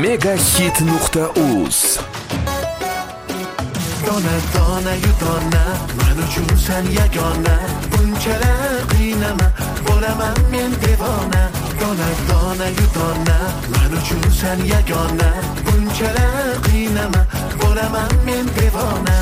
Megahit.uz. Dona dona yu dona, men uchun sen yagona. Bunchalar qiynama, bo'laman men devona. Dona dona yu dona, men uchun sen yagona. Bunchalar qiynama, bo'laman men devona.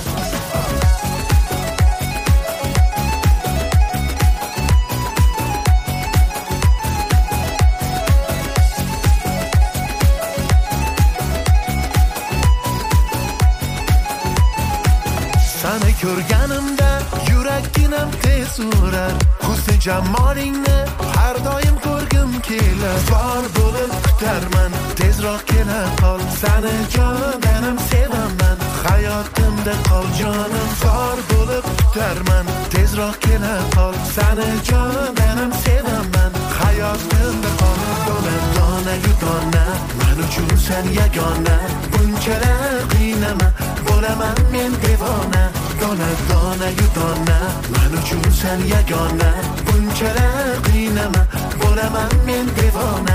Seni ko'rganimda yuraginam tez urar. Husn jamolingni har doim ko'rgim kelar. Bor bo'lib kutarman, tezroq kela qol. Seni jonim sevaman, hayotimda qol jonim. Bor bo'lib kutarman, tezroq kela qol. Seni jonim sevaman, hayotimda qol. Dona dona yu dona, men uchun sen yagona. Bunchalar qiynama, bo'laman men devona. Dona dona yu dona, men uchun sen yagona. Bunchalar qiynama, bo'laman men devona.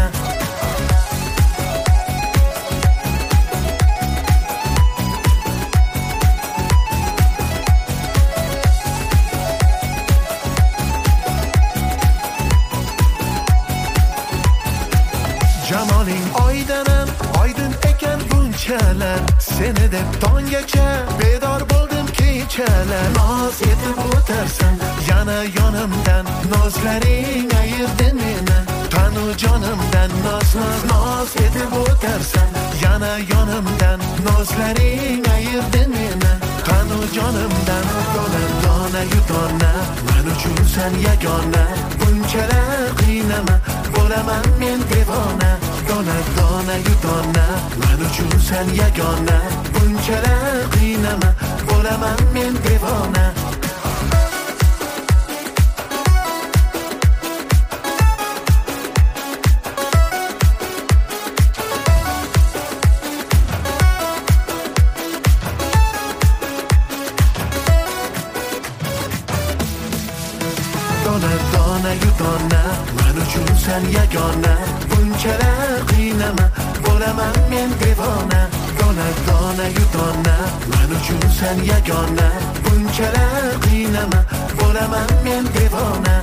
Jamoling oydanam, oydin ekan bunchalar. Seni deb tonggacha bedor bo'ldim kechalar. Noz etib o'tarsan yana yonimdan, nozlaring ayirdi meni. Tanu jonimdan noz etib o'tarsan yana yonimdan, nozlaring ayirdi meni. Tanu jonimdan. Dona dona yu dona, men uchun sen yagona. Bunchalar qiynama, bo'laman men devona. Dona dona yu dona, men uchun sen yagona. Bunchalar qiynama, bo'laman men devona. Dona dona yu dona, men uchun sen yagona. Bunchalar qiynama, bo'laman men devona. Dona dona yu dona, men uchun sen yagona. Bunchalar qiynama, bo'laman men devona.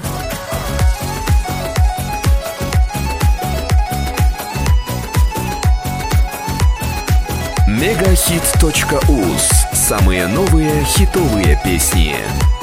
Megahit.uz. Самые новые хитовые песни.